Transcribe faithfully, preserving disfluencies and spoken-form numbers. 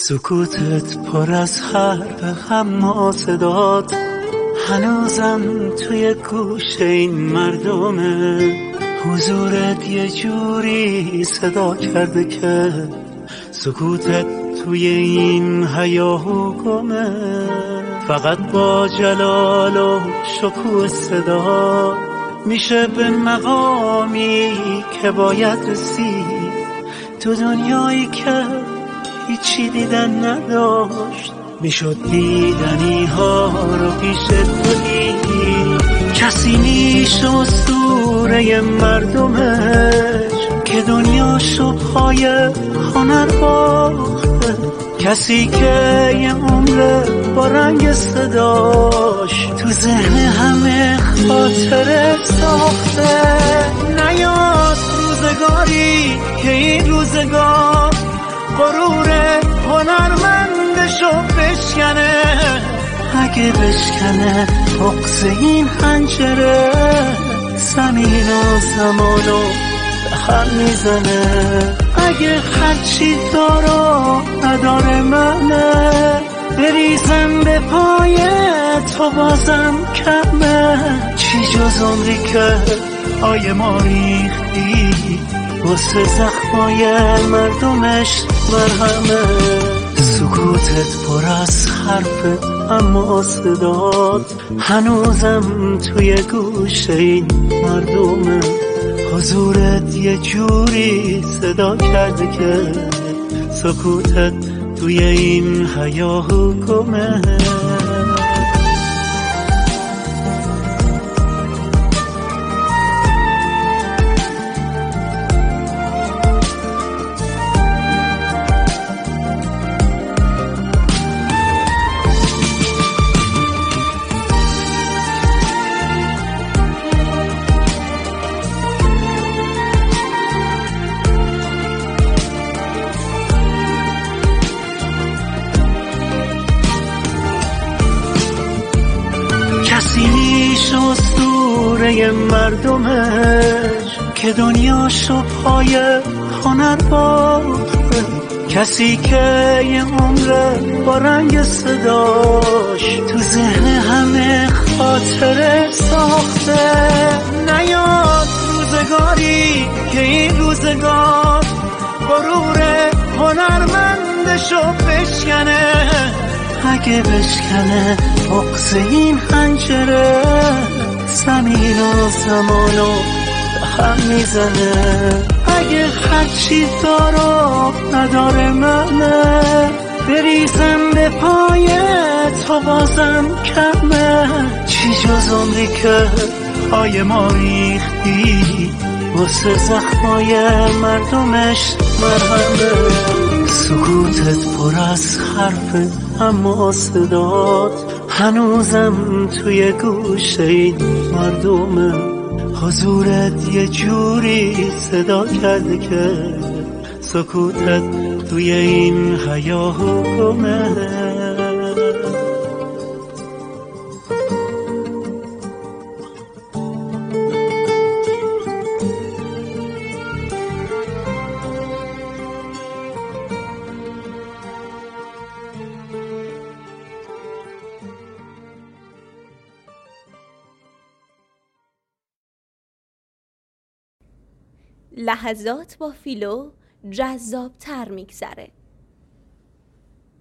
سکوتت پر از حرف اما صدات هنوزم توی گوش این مردمه. حضورت یه جوری صدا کرده که سکوتت توی این هیاهو گمه. فقط با جلال و شکوه صدا میشه به مقامی که باید رسید تو دنیایی که هیچی دیدن نداشت. میشد دیدنی ها رو پیش تو دید. کسی نیست اسطوره مردمش که دنیاشو پای هنر باخته. کسی که یه عمر با رنگ صداش تو ذهن همه خاطره ساخته. نیاد روزگاری که این روزگار غرور هنرمندشو بشکنه. اگه بشکنه بغض این حنجره زمین و زمانو به هم میزنه. اگه هرچی دارو نداره منه بریزم به پای تو بازم کمه. چی جز عمری که آیه ما ریختی واسه زخمای مردمش مرهمه. سکوتت پر از حرف اما صدات هنوزم توی گوش این مردمه. حضورت یه جوری صدا کرده که سکوتت توی این هیاهو گمه. کسی نیست اسطوره مردمش که دنیاشو پای هنر باخته. کسی که یه عمر با رنگ صداش تو ذهن همه خاطره ساخته. نیاد روزگاری که این روزگار غرور هنرمندشو بشکنه. اگه بشکنه بغض این حنجره زمین و زمانو به هم میزنه. اگه هرچی دارو نداره منه بریزم به پای تو بازم کمه. چی جز عمری که آیه ما ریختی واسه زخمای مردمش مرهمه. سکوتت پر از حرف اما صدات هنوزم توی گوش این مردمه. حضورت یه جوری صدا کرده که سکوتت توی این هیاهو گمه. لحظات با فیلو جذاب‌تر میگذره.